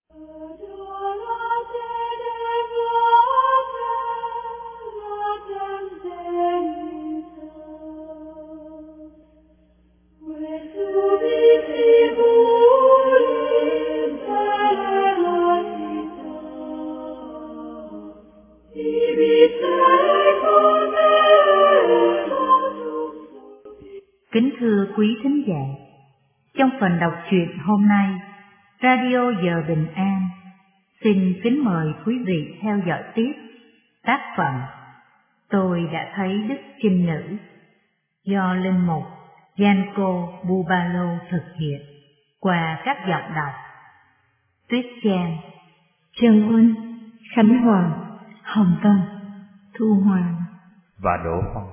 Kính thưa quý thính giả, trong phần đọc truyện hôm nay, Radio Giờ Bình An xin kính mời quý vị theo dõi tiếp tác phẩm Tôi đã thấy Đức Trinh Nữ do Linh Mục Gianco Bubalo thực hiện qua các giọng đọc Tuyết Trang, Trần Oanh, Khánh Hoàng, Hồng Tâm, Thu Hoàng và Đỗ Phong.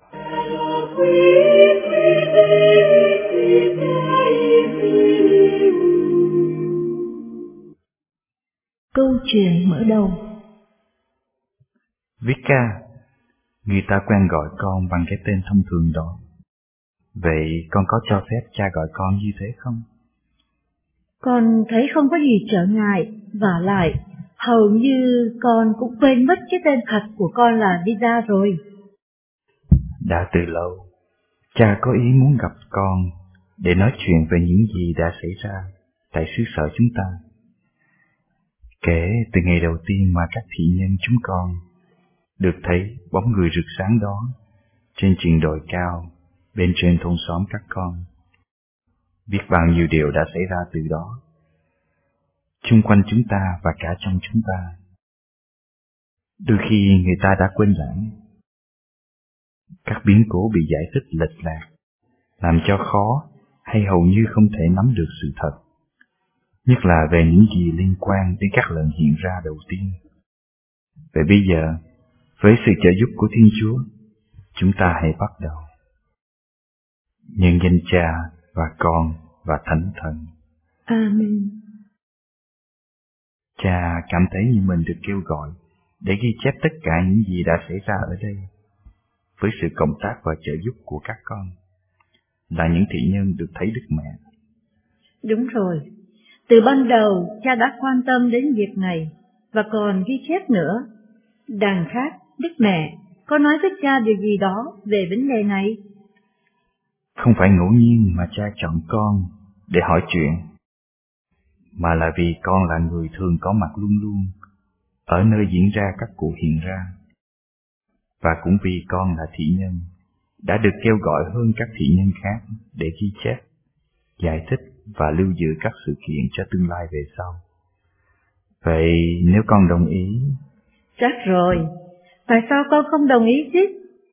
Câu chuyện mở đầu. Vika, người ta quen gọi con bằng cái tên thông thường đó. Vậy con có cho phép cha gọi con như thế không? Con thấy không có gì trở ngại, vả lại hầu như con cũng quên mất cái tên thật của con là Vida rồi. Đã từ lâu, cha có ý muốn gặp con để nói chuyện về những gì đã xảy ra tại xứ sở chúng ta. Kể từ ngày đầu tiên mà các thị nhân chúng con được thấy bóng người rực sáng đó trên triền đồi cao bên trên thôn xóm các con, biết bao nhiêu điều đã xảy ra từ đó, chung quanh chúng ta và cả trong chúng ta. Đôi khi người ta đã quên lãng. Các biến cố bị giải thích lệch lạc, làm cho khó hay hầu như không thể nắm được sự thật, nhất là về những gì liên quan đến các lần hiện ra đầu tiên. Vậy bây giờ, với sự trợ giúp của Thiên Chúa, chúng ta hãy bắt đầu. Nhân danh Cha và Con và Thánh Thần. Amen. Cha cảm thấy như mình được kêu gọi để ghi chép tất cả những gì đã xảy ra ở đây, với sự cộng tác và trợ giúp của các con, là những thị nhân được thấy Đức Mẹ. Đúng rồi, từ ban đầu cha đã quan tâm đến việc này và còn ghi chép nữa. Đằng khác, Đức Mẹ có nói với cha điều gì đó về vấn đề này? Không phải ngẫu nhiên mà cha chọn con để hỏi chuyện, mà là vì con là người thường có mặt luôn luôn ở nơi diễn ra các cuộc hiện ra. Và cũng vì con là thị nhân, đã được kêu gọi hơn các thị nhân khác để ghi chép, giải thích và lưu giữ các sự kiện cho tương lai về sau. Vậy nếu con đồng ý... Chắc rồi, tại sao con không đồng ý chứ?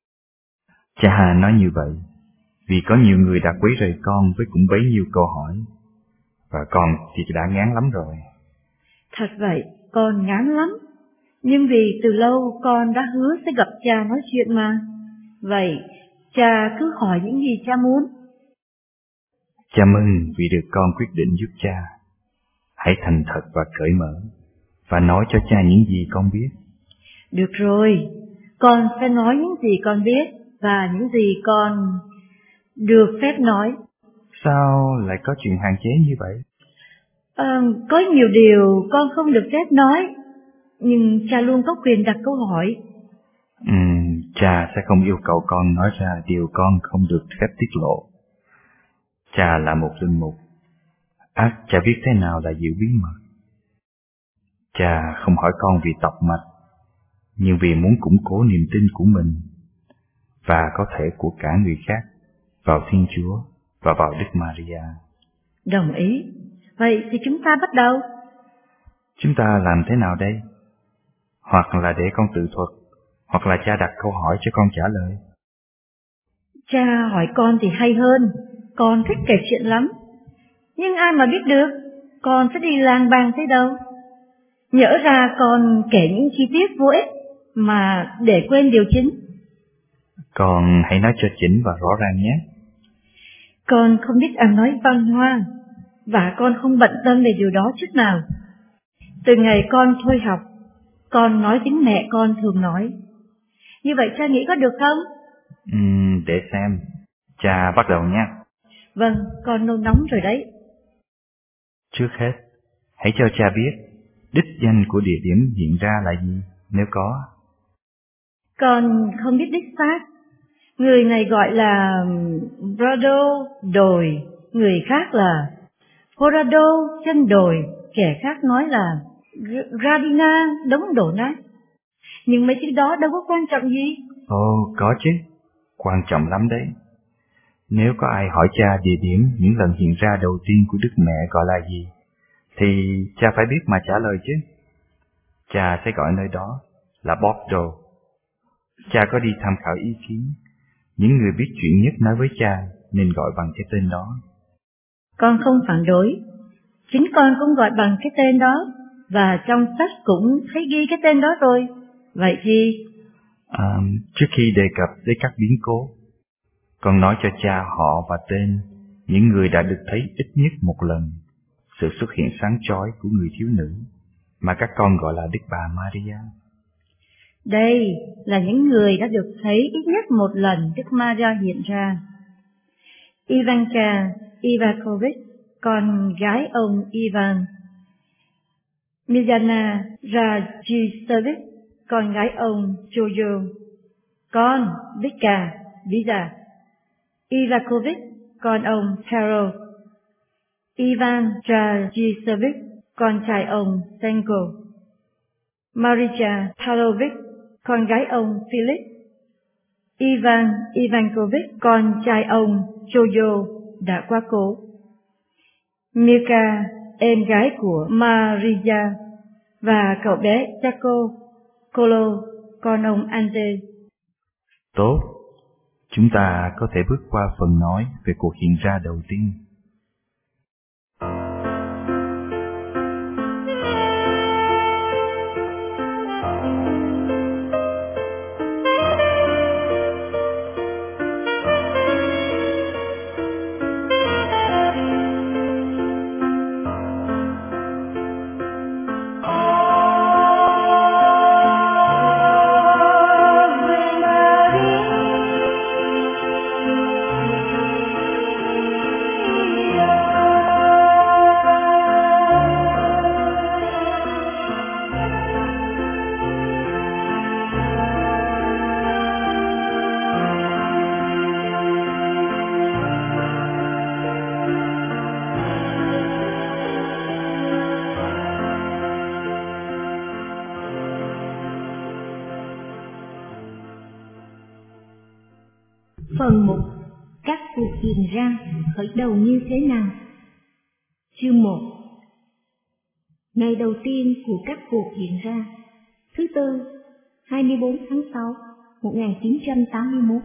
Cha nói như vậy vì có nhiều người đã quấy rầy con với cũng bấy nhiêu câu hỏi, và con thì đã ngán lắm rồi. Thật vậy, con ngán lắm, nhưng vì từ lâu con đã hứa sẽ gặp cha nói chuyện mà. Vậy, cha cứ hỏi những gì cha muốn. Cha mừng vì được con quyết định giúp cha. Hãy thành thật và cởi mở, và nói cho cha những gì con biết. Được rồi, con sẽ nói những gì con biết và những gì con được phép nói. Sao lại có chuyện hạn chế như vậy? Có nhiều điều con không được phép nói, nhưng cha luôn có quyền đặt câu hỏi. Cha sẽ không yêu cầu con nói ra điều con không được phép tiết lộ. Cha là một linh mục. Cha biết thế nào là giữ bí mật. Cha không hỏi con vì tọc mạch, nhưng vì muốn củng cố niềm tin của mình và có thể của cả người khác vào Thiên Chúa và vào Đức Maria. Đồng ý. Vậy thì chúng ta bắt đầu. Chúng ta làm thế nào đây? Hoặc là để con tự thuật, hoặc là cha đặt câu hỏi cho con trả lời. Cha hỏi con thì hay hơn, con thích kể chuyện lắm. Nhưng ai mà biết được, con sẽ đi lang bang tới đâu. Nhỡ ra con kể những chi tiết vô ích mà để quên điều chính. Con hãy nói cho chính và rõ ràng nhé. Con không biết ăn nói văn hoa, và con không bận tâm về điều đó chút nào. Từ ngày con thôi học, con nói tiếng mẹ con thường nói. Như vậy cha nghĩ có được không? Để xem. Cha bắt đầu nha. Vâng, con nôn nóng rồi đấy. Trước hết, Hãy cho cha biết đích danh của địa điểm hiện ra là gì, nếu có. Con không biết đích xác. Người này gọi là Brado đồi, người khác là Horado chân đồi, kẻ khác nói là Radina đống đổ nát. Nhưng mấy chữ đó đâu có quan trọng gì. Ồ, có chứ, quan trọng lắm đấy. Nếu có ai hỏi cha địa điểm những lần hiện ra đầu tiên của Đức Mẹ gọi là gì, thì cha phải biết mà trả lời chứ. Cha sẽ gọi nơi đó là Bordeaux. Cha có đi tham khảo ý kiến, những người biết chuyện nhất nói với cha nên gọi bằng cái tên đó. Con không phản đối. Chính con cũng gọi bằng cái tên đó, và trong sách cũng thấy ghi cái tên đó rồi. Vậy thì... Trước khi đề cập đến các biến cố, con nói cho cha họ và tên những người đã được thấy ít nhất một lần sự xuất hiện sáng chói của người thiếu nữ mà các con gọi là Đức Bà Maria. Đây là những người đã được thấy ít nhất một lần Đức Maria hiện ra. Ivanka Ivakovich, con gái ông Ivan. Miljana Rajisevich, con gái ông Jojo. Con Vika Visa. Ivakovich, con ông Taro. Ivan Rajisevich, con trai ông Senko. Marija Palovich, con gái ông Philip. Ivan Ivankovich, con trai ông Jojo đã quá cố. Milka, em gái của Marija, và cậu bé Chaco Kolo, con ông Ante. Tốt, chúng ta có thể bước qua phần nói về cuộc hiện ra đầu tiên. Phần 1. Các cuộc hiện ra khởi đầu như thế nào? Chương 1. Ngày đầu tiên của các cuộc hiện ra. Thứ Tư, 24 tháng 6, 1981.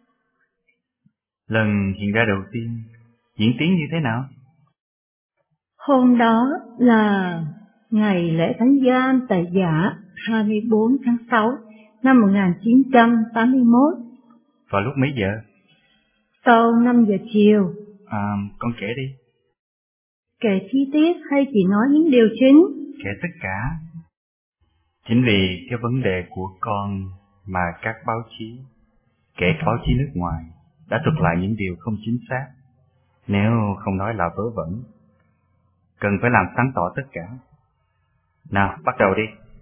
Lần hiện ra đầu tiên diễn tiến như thế nào? Hôm đó là ngày lễ Thánh Gioan Tẩy Giả, 24 tháng 6 năm 1981. Vào lúc mấy giờ? Sau 5 giờ chiều. Con kể đi. Kể chi tiết hay chỉ nói những điều chính? Kể tất cả. Chính vì cái vấn đề của con mà các báo chí, kể cả báo chí nước ngoài, đã thuật lại những điều không chính xác, nếu không nói là vớ vẩn. Cần phải làm sáng tỏ tất cả. Nào, bắt đầu đi.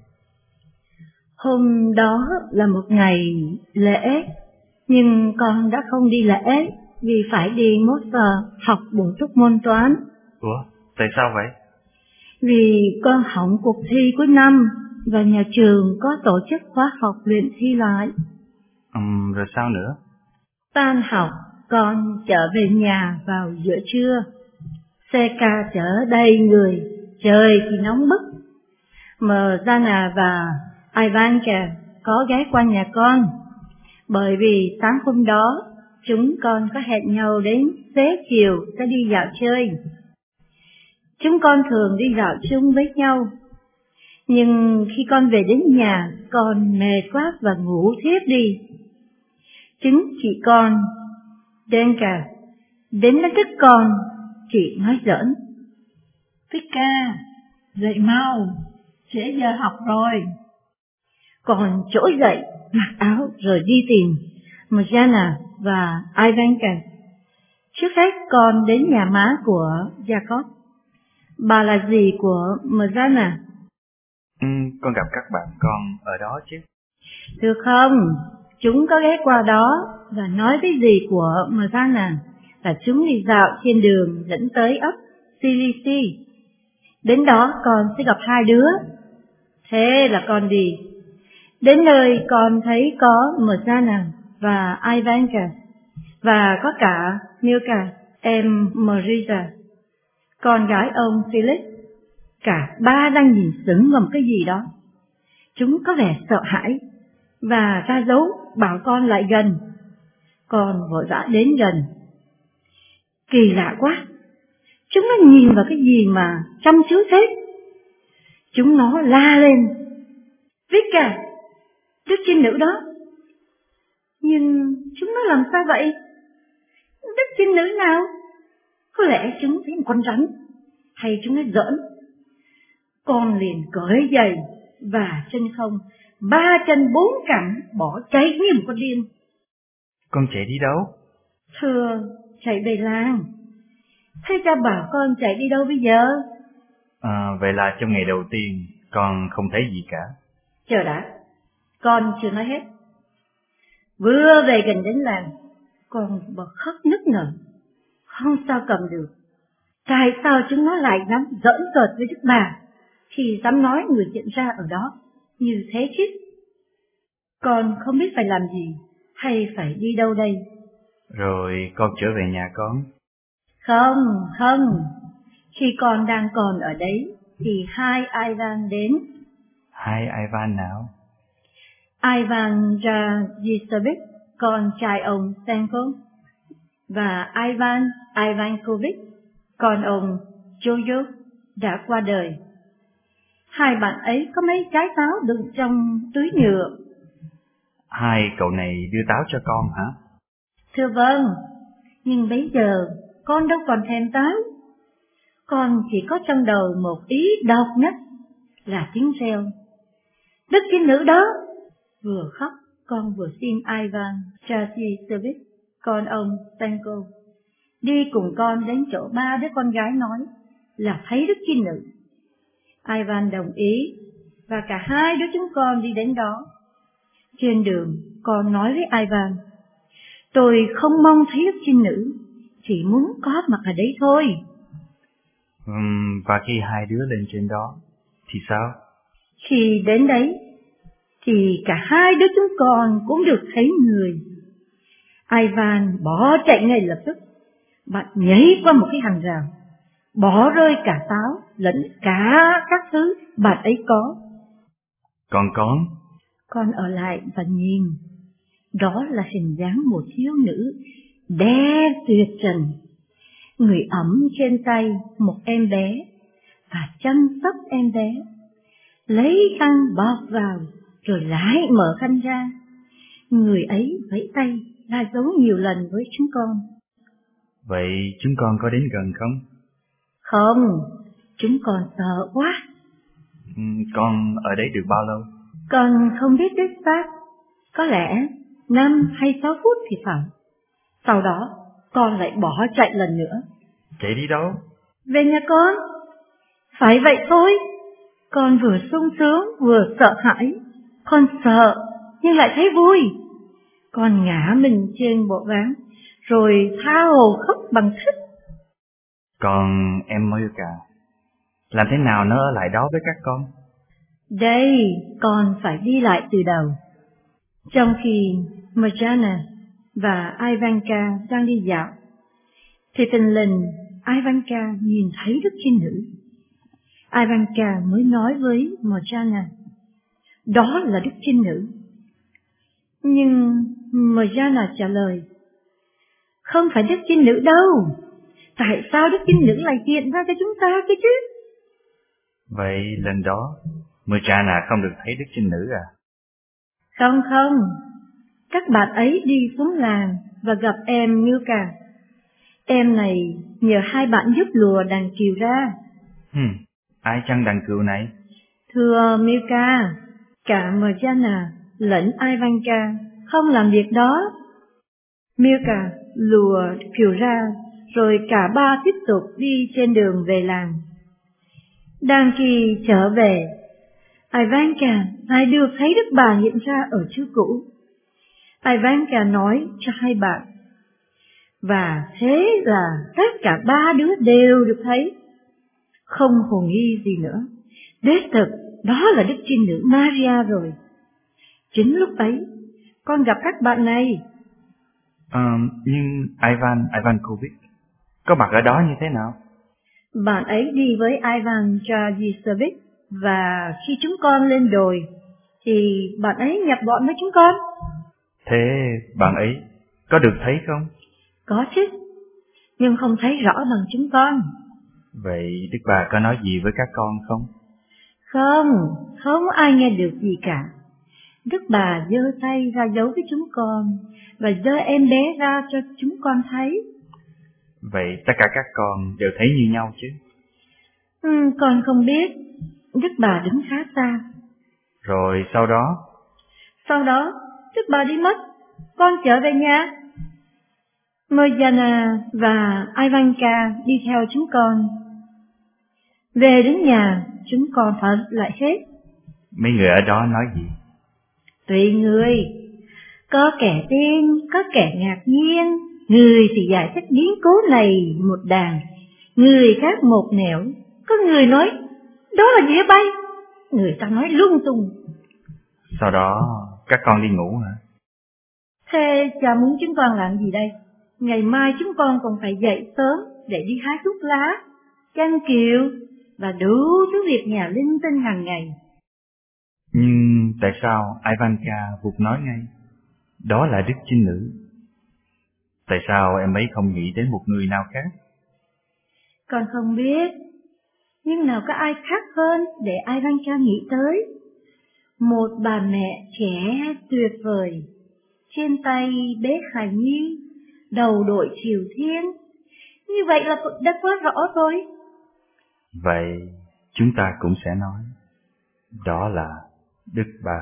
Hôm đó là một ngày lễ, nhưng con đã không đi lễ vì phải đi Moscow học bổ túc môn toán. Ủa, tại sao vậy? Vì con hỏng cuộc thi cuối năm và nhà trường có tổ chức khóa học luyện thi lại. Rồi sao nữa? Tan học, con trở về nhà vào giữa trưa. Xe ca chở đầy người, trời thì nóng bức. Mrzana và Ivanka có ghé qua nhà con, bởi vì sáng hôm đó chúng con có hẹn nhau đến xế chiều sẽ đi dạo chơi. Chúng con thường đi dạo chung với nhau, nhưng khi con về đến nhà, con mệt quá và ngủ thiếp đi. Chính chị con, Denka, đến đánh thức con. Chị nói giỡn: Vika, dậy mau, trễ giờ học rồi. Con trỗi dậy, mặc áo rồi đi tìm Mrzana và Ivanka. Trước hết con đến nhà má của Jacob. Bà là gì của Mrana? Con gặp các bạn con ở đó chứ. Thưa không, chúng có ghé qua đó và nói với dì của Mrana là chúng đi dạo trên đường dẫn tới ấp Silisi. Đến đó con sẽ gặp hai đứa. Thế là con đi. Đến nơi con thấy có Mrana và Ivanka, và có cả Milka, em Marisa, con gái ông Felix. Cả ba đang nhìn sững vào một cái gì đó. Chúng có vẻ sợ hãi và ra dấu bảo con lại gần. Con vội vã đến gần. Kỳ lạ quá, chúng nó nhìn vào cái gì mà chăm chú thế. Chúng nó la lên: Vika, đức trinh nữ đó. Nhưng chúng nó làm sao vậy? Đức trinh nữ nào? Có lẽ chúng thấy một con rắn, hay chúng nó giỡn. Con liền cởi giày và chân không, ba chân bốn cẳng, bỏ chạy như một con điên. Con chạy đi đâu? Thưa, chạy về làng. Thế cha bảo con chạy đi đâu bây giờ? Vậy là trong ngày đầu tiên con không thấy gì cả. Chờ đã, con chưa nói hết. Vừa về gần đến làng, con bật khóc nức nở, không sao cầm được. Tại sao chúng nó lại dám giỡn cợt với Đức Bà khi dám nói người hiện ra ở đó như thế chứ? Con không biết phải làm gì hay phải đi đâu đây. Rồi con trở về nhà con? Không. Khi con đang còn ở đấy thì hai Ivan đến. Hai Ivan nào? Ivan Rajisovic, con trai ông Stenko, và Ivan Ivankovich, con ông Jojo, đã qua đời. Hai bạn ấy có mấy trái táo đựng trong túi nhựa. Hai cậu này đưa táo cho con hả? Thưa vâng, nhưng bây giờ con đâu còn thèm táo. Con chỉ có trong đầu một ý độc nhất là tiếng reo: Đức trinh nữ đó! Vừa khóc, con vừa xin Ivan Rajisovic, con ông Stenko, đi cùng con đến chỗ ba đứa con gái nói là thấy Đức trinh nữ. Ivan đồng ý, và cả hai đứa chúng con đi đến đó. Trên đường, con nói với Ivan: Tôi không mong thấy Đức trinh nữ, chỉ muốn có mặt ở đấy thôi. Và khi hai đứa lên trên đó thì sao? Khi đến đấy thì cả hai đứa chúng con cũng được thấy người. Ivan bỏ chạy ngay lập tức. Bạn nhảy qua một cái hàng rào, bỏ rơi cả táo lẫn cả các thứ bạn ấy có. Còn con ở lại và nhìn. Đó là hình dáng một thiếu nữ đẹp tuyệt trần, người ẵm trên tay một em bé và chăm sóc em bé, lấy khăn bọc vào rồi lại mở khăn ra. Người ấy vẫy tay ra dấu nhiều lần với chúng con. Vậy chúng con có đến gần không? Không, chúng con sợ quá. Con ở đấy được bao lâu? Con không biết đích xác, có lẽ 5 hay 6 phút thì phải. Sau đó con lại bỏ chạy lần nữa. Chạy đi đâu? Về nhà con. Phải vậy thôi. Con vừa sung sướng vừa sợ hãi. Con sợ nhưng lại thấy vui. Con ngã mình trên bộ ván rồi tha hồ khóc bằng thích. Còn em Moyuka, làm thế nào nó ở lại đó với các con? Đây, con phải đi lại từ đầu. Trong khi Marjana và Ivanka đang đi dạo, thì tình lình Ivanka nhìn thấy Đức Trinh Nữ. Ivanka mới nói với Marjana, đó là Đức Trinh Nữ. Nhưng Marjana trả lời, không phải Đức Trinh Nữ đâu. Tại sao Đức Trinh Nữ lại hiện ra cho chúng ta cơ chứ? Vậy lần đó Marjana không được thấy Đức Trinh Nữ à? Không, các bạn ấy đi xuống làng và gặp em Milka. Em này nhờ hai bạn giúp lùa đàn cừu ra. Ai chăn đàn cừu này? Thưa Milka, cả Marjana lẫn Ivanka không làm việc đó. Milka lùa cừu ra, rồi cả ba tiếp tục đi trên đường về làng. Đang khi trở về, Ivanka lại được thấy Đức Bà hiện ra ở chữ cũ. Ivanka nói cho hai bạn, và thế là tất cả ba đứa đều được thấy. Không hồ nghi gì nữa, đích thực đó là Đức Trinh Nữ Maria rồi. Chính lúc ấy con gặp các bạn này. Nhưng Ivan Kovic có mặt ở đó như thế nào? Bạn ấy đi với Ivan Dragicevic, và khi chúng con lên đồi thì bạn ấy nhập bọn với chúng con. Thế bạn ấy có được thấy không? Có chứ, nhưng không thấy rõ bằng chúng con. Vậy Đức Bà có nói gì với các con không? Không ai nghe được gì cả. Đức Bà giơ tay ra dấu với chúng con và giơ em bé ra cho chúng con thấy. Vậy tất cả các con đều thấy như nhau chứ? Con không biết. Đức Bà đứng khá xa. Rồi sau đó Đức Bà đi mất. Con trở về nhà. Mojana và Ivanka đi theo chúng con. Về đến nhà, chúng con phải lại hết. Mấy người ở đó nói gì? Tùy người, có kẻ tin, có kẻ ngạc nhiên, người thì giải thích biến cố này một đàn, người khác một nẻo, có người nói đó là dĩa bay, người ta nói lung tung. Sau đó các con đi ngủ hả? Thế cha muốn chúng con làm gì đây? Ngày mai chúng con còn phải dậy sớm để đi hái thuốc lá, chăn kiệu và đủ thứ việc nhà linh tinh hàng ngày. Nhưng tại sao Ivanka vụt nói ngay đó là Đức Trinh Nữ? Tại sao em ấy không nghĩ đến một người nào khác? Con không biết, nhưng nào có ai khác hơn để Ivanka nghĩ tới. Một bà mẹ trẻ tuyệt vời, trên tay bế hài nhi, đầu đội triều thiên. Như vậy là đã quá rõ rồi. Vậy chúng ta cũng sẽ nói đó là Đức Bà.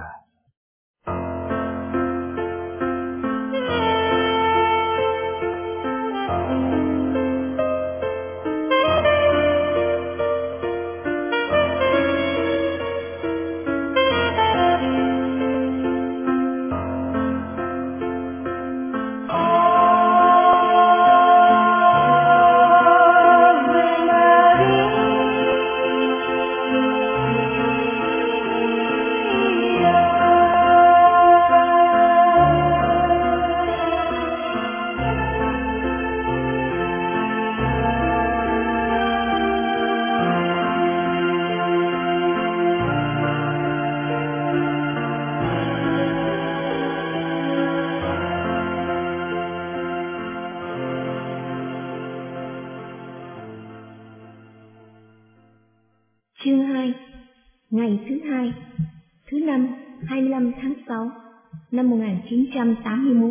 Chương 2. Ngày thứ hai, thứ năm, 25 tháng 6 năm 1981.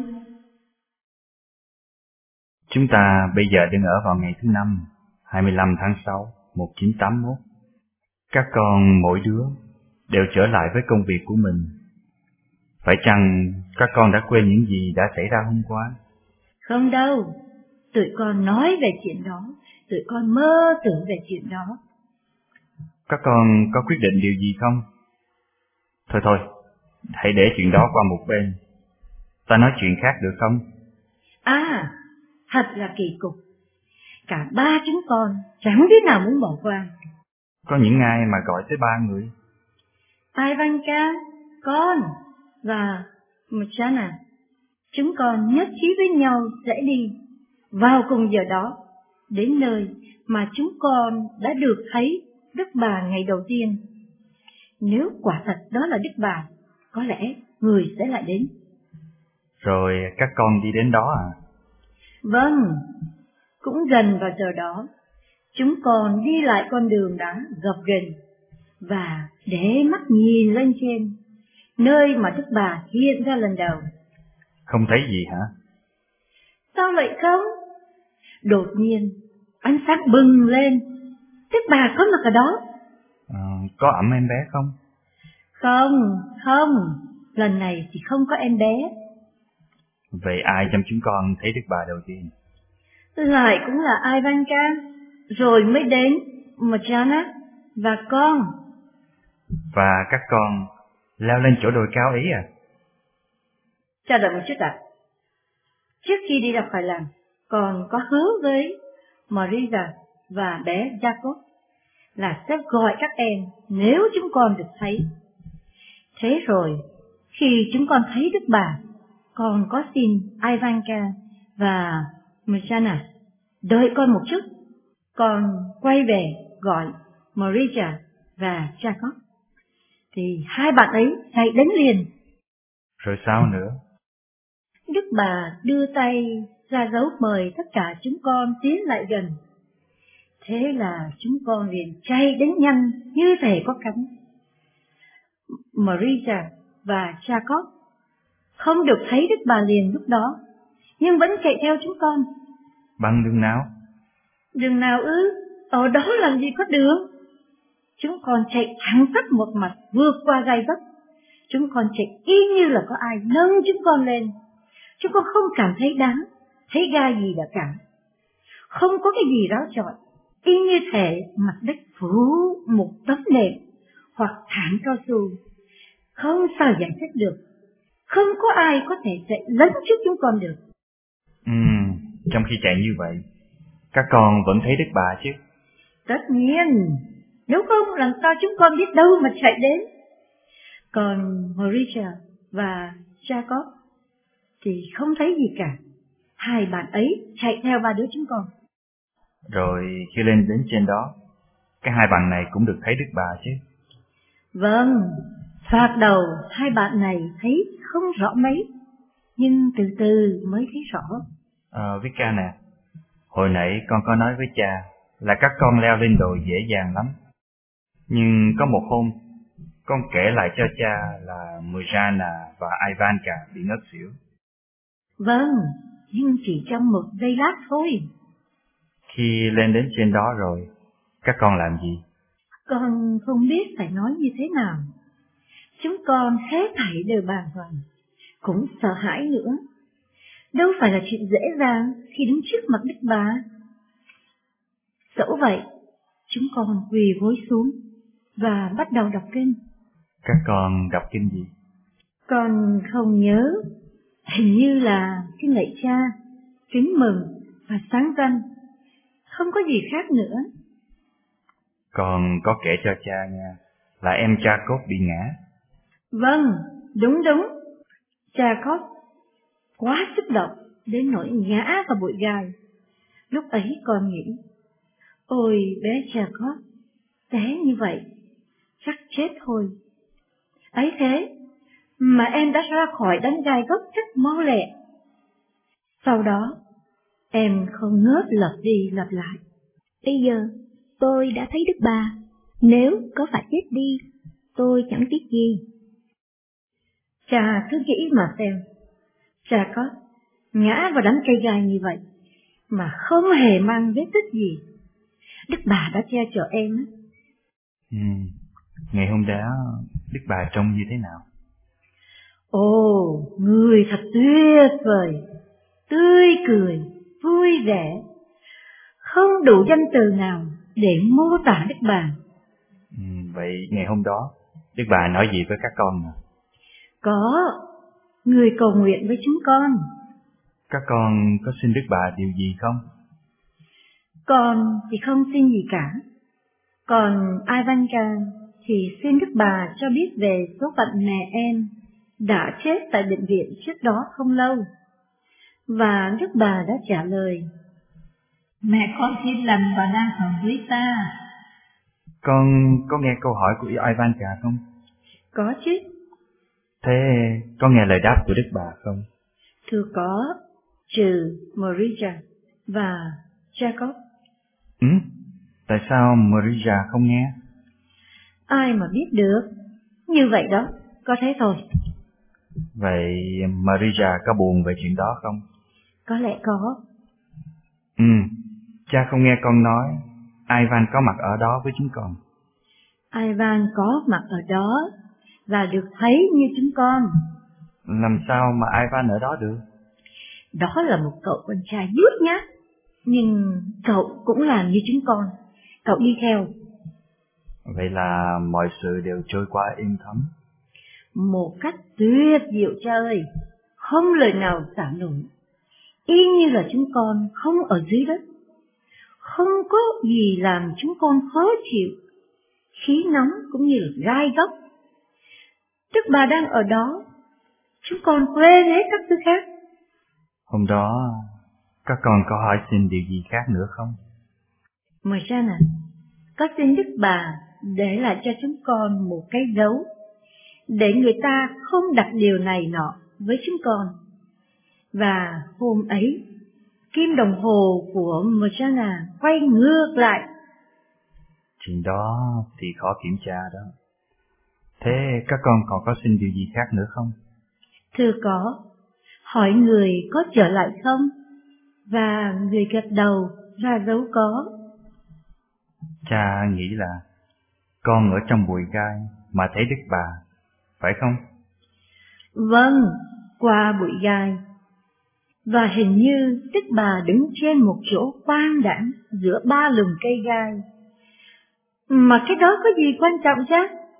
Chúng ta bây giờ đang ở vào ngày thứ năm, 25 tháng 6, 1981. Các con mỗi đứa đều trở lại với công việc của mình. Phải chăng các con đã quên những gì đã xảy ra hôm qua? Không đâu, tụi con nói về chuyện đó, tụi con mơ tưởng về chuyện đó. Các con có quyết định điều gì không? Thôi, hãy để chuyện đó qua một bên. Ta nói chuyện khác được không? À, thật là kỳ cục. Cả ba chúng con chẳng đứa nào muốn bỏ qua. Có những ai mà gọi tới ba người? Ivanka, con và Mojana. Chúng con nhất trí với nhau sẽ đi vào cùng giờ đó, đến nơi mà chúng con đã được thấy Đức Bà ngày đầu tiên. Nếu quả thật đó là Đức Bà, có lẽ người sẽ lại đến. Rồi các con đi đến đó à? Vâng, cũng gần vào giờ đó, chúng con đi lại con đường đá gập ghềnh và để mắt nhìn lên trên, nơi mà Đức Bà hiện ra lần đầu. Không thấy gì hả? Sao vậy không? Đột nhiên, ánh sáng bừng lên, Đức Bà có mặt ở đó. Có ẵm em bé không? Không, lần này thì không có em bé. Vậy ai trong chúng con thấy Đức Bà đầu tiên? Lại cũng là Ivanka, rồi mới đến Mojana. và con. Và các con leo lên chỗ đồi cao ấy à? Chờ đợi một chút ạ. Trước khi đi ra khỏi làng, con có hứa với Maria và bé Jacob là sẽ gọi các em nếu chúng con được thấy. Thế rồi, khi chúng con thấy Đức Bà, con có xin Ivanka và Mirjana đợi con một chút. Con quay về gọi Maria và Jacob. Thì hai bạn ấy chạy đến liền. Rồi sao nữa? Đức Bà đưa tay ra dấu mời tất cả chúng con tiến lại gần. Thế là chúng con liền chạy đến nhanh như thể có cánh. Maria và Jacob không được thấy Đức Bà liền lúc đó, nhưng vẫn chạy theo chúng con. Bằng đường nào? Đường nào ư? Ở đó làm gì có đường? Chúng con chạy thẳng tắp một mặt vượt qua gai vấp. Chúng con chạy y như là có ai nâng chúng con lên. Chúng con không cảm thấy đá, thấy gai gì đã cả. Không có cái gì ráo chọi, y như thể mặt đất phủ một tấm nệm hoặc thảm cao su. Không sao giải thích được. Không có ai có thể chạy lấn trước chúng con được. Trong khi chạy như vậy, các con vẫn thấy Đức Bà chứ? Tất nhiên, nếu không làm sao chúng con biết đâu mà chạy đến. Còn Maria và Jacob thì không thấy gì cả. Hai bạn ấy chạy theo ba đứa chúng con. Rồi khi lên đến trên đó, cái hai bạn này cũng được thấy Đức Bà chứ? Vâng, thoạt đầu hai bạn này thấy không rõ mấy, nhưng từ từ mới thấy rõ. Vika nè, hồi nãy con có nói với cha là các con leo lên đồi dễ dàng lắm. Nhưng có một hôm, con kể lại cho cha là Mirjana và Ivanka bị ngất xỉu. Vâng, nhưng chỉ trong một giây lát thôi. Khi lên đến trên đó rồi, các con làm gì? Con không biết phải nói như thế nào. Chúng con hết thảy đều bàng hoàng, cũng sợ hãi nữa. Đâu phải là chuyện dễ dàng khi đứng trước mặt Đức Bà. Dẫu vậy, chúng con quỳ gối xuống và bắt đầu đọc kinh. Các con đọc kinh gì? Con không nhớ, hình như là kinh lạy Cha, kính mừng và sáng danh. Không có gì khác nữa. Con có kể cho cha nghe là em Jacob bị ngã. Vâng, đúng. Jacob quá xúc động đến nỗi ngã vào bụi gai. Lúc ấy con nghĩ, ôi bé Jacob, té như vậy, chắc chết thôi. Ấy thế mà em đã ra khỏi đám gai gốc rất mau lẹ. Sau đó, em không ngớt lặp đi lặp lại. Bây giờ, tôi đã thấy Đức Bà. Nếu có phải chết đi, tôi chẳng tiếc gì. Cha cứ nghĩ mà xem. Jacob ngã vào đám cây gai như vậy, mà không hề mang vết tích gì. Đức Bà đã che chở em. Ngày hôm đó, Đức Bà trông như thế nào? Ồ, người thật tuyệt vời, tươi cười, vui vẻ. Không đủ danh từ nào để mô tả Đức Bà. Vậy ngày hôm đó, Đức Bà nói gì với các con? Có, người cầu nguyện với chúng con. Các con có xin Đức Bà điều gì không? Con thì không xin gì cả. Còn Ivanka thì xin Đức Bà cho biết về số phận mẹ em đã chết tại bệnh viện trước đó không lâu. Và Đức Bà đã trả lời, mẹ con tin lành và đang ở với ta. Con có nghe câu hỏi của Ivanka không? Có chứ. Thế có nghe lời đáp của Đức Bà không? Thưa có, trừ Maria và Jacob. Tại sao Maria không nghe? Ai mà biết được. Như vậy đó, có thế thôi. Vậy Maria có buồn về chuyện đó không? Có lẽ có. Cha không nghe con nói Ivan có mặt ở đó với chúng con. Ivan có mặt ở đó và được thấy như chúng con. Làm sao mà Ivan ở đó được? Đó là một cậu con trai nhút nhát, nhưng cậu cũng làm như chúng con. Cậu đi theo. Vậy là mọi sự đều trôi qua êm thấm. Một cách tuyệt diệu cha ơi, không lời nào tả nổi. Y như là chúng con không ở dưới đất, không có gì làm chúng con khó chịu, khí nóng cũng như là gai góc. Đức Bà đang ở đó, chúng con quên hết các thứ khác. Hôm đó, các con có hỏi xin điều gì khác nữa không? Marjana, con xin Đức Bà để lại cho chúng con một cái dấu, để người ta không đặt điều này nọ với chúng con. Và hôm ấy, kim đồng hồ của Marjana quay ngược lại. Chuyện đó thì khó kiểm tra đó. Thế các con còn có xin điều gì khác nữa không? Thưa có, hỏi người có trở lại không? Và người gật đầu ra dấu có. Cha nghĩ là con ở trong bụi gai mà thấy Đức Bà, phải không? Vâng, qua bụi gai. Và hình như Đức Bà đứng trên một chỗ quang đãng giữa ba lùm cây gai. Mà cái đó có gì quan trọng chứ?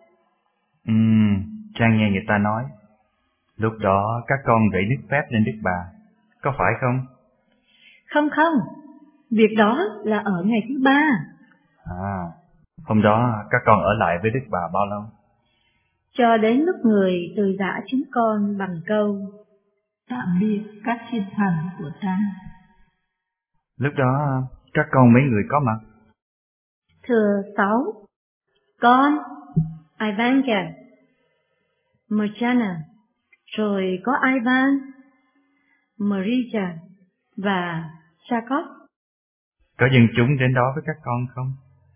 Cha nghe người ta nói, lúc đó các con rải nước phép lên Đức Bà, có phải không? Không, việc đó là ở ngày thứ 3. Hôm đó các con ở lại với Đức Bà bao lâu? Cho đến lúc người từ giã chúng con bằng câu tạm biệt các thiên thần của ta. Lúc đó các con mấy người có mặt? Thưa 6, con, Ivanka, Marjana, rồi có Ivan, Marija và Sakov. Có dân chúng đến đó với các con không?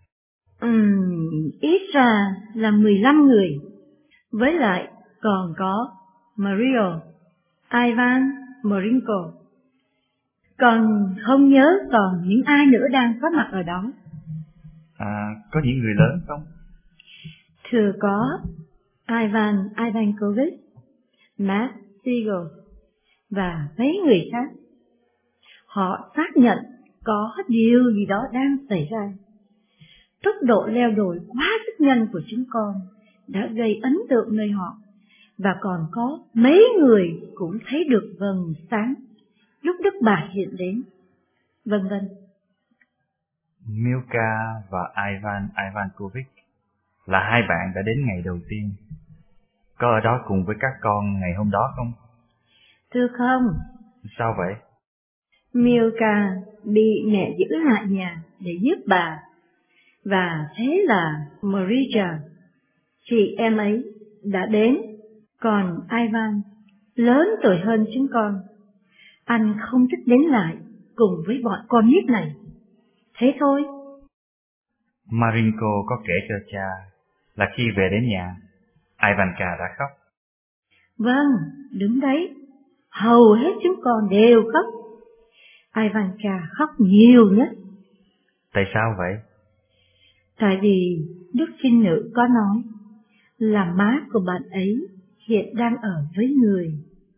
Ít ra là 15 người. Với lại còn có Mario, Ivan, Marinko. Còn không nhớ còn những ai nữa đang có mặt ở đó. Có những người lớn không? Thưa có Ivan Ivankovich, Matt Siegel và mấy người khác. Họ xác nhận có điều gì đó đang xảy ra. Tốc độ leo đồi quá sức nhanh của chúng con đã gây ấn tượng nơi họ, và còn có mấy người cũng thấy được vầng sáng lúc Đức Bà hiện đến, vân vân. Milka và Ivan Ivankovich là hai bạn đã đến ngày đầu tiên. Có ở đó cùng với các con ngày hôm đó không? Thưa không. Sao vậy? Milka bị mẹ giữ lại nhà để giúp bà, và thế là Marija, chị em ấy, đã đến. Còn Ivan, lớn tuổi hơn chúng con, anh không thích đến lại cùng với bọn con nít này. Thế thôi. Marinko có kể cho cha là khi về đến nhà, Ivanka đã khóc. Vâng, đúng đấy. Hầu hết chúng con đều khóc. Ivanka khóc nhiều nhất. Tại sao vậy? Tại vì Đức Trinh Nữ có nói là má của bạn ấy hiện đang ở với người.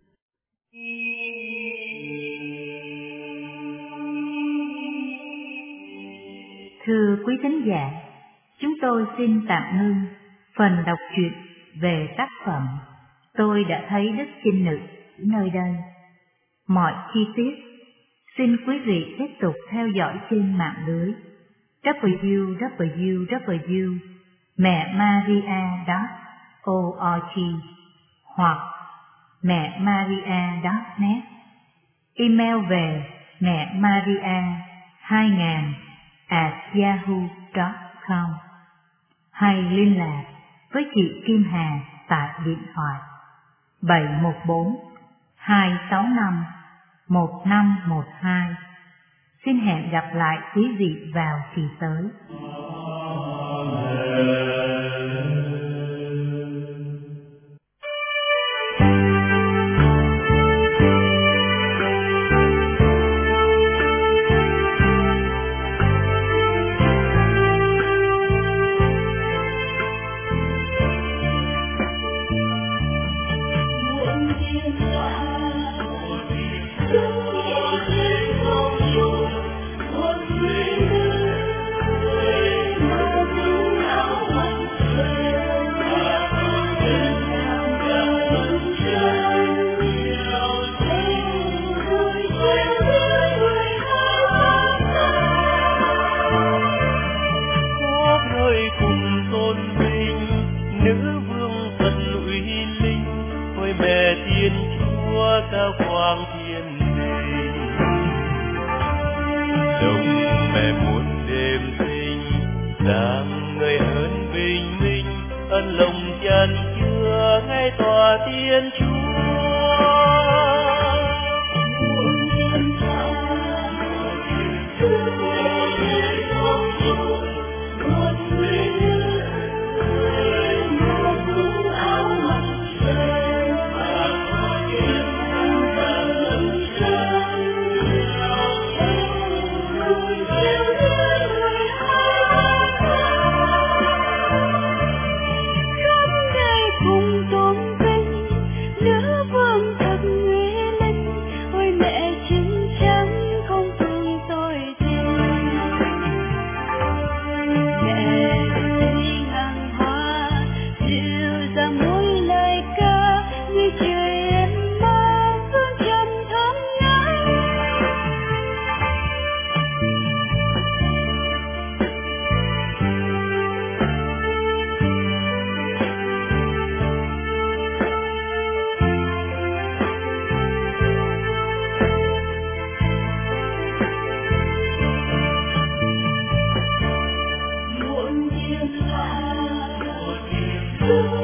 Thưa quý thính giả, chúng tôi xin tạm ngưng phần đọc truyện về tác phẩm Tôi đã thấy Đức Trinh Nữ nơi đây. Mọi chi tiết xin quý vị tiếp tục theo dõi trên mạng lưới www.memaria.org hoặc memaria.net. Email về memaria2000@yahoo.com hay liên lạc với chị Kim Hà tại điện thoại 714-265-1512. Xin hẹn gặp lại quý vị vào kỳ tới. Hãy subscribe cho kênh Ghiền Mì Gõ để không bỏ lỡ ân lòng chân chưa ngay tòa tiên Chúa. Hãy subscribe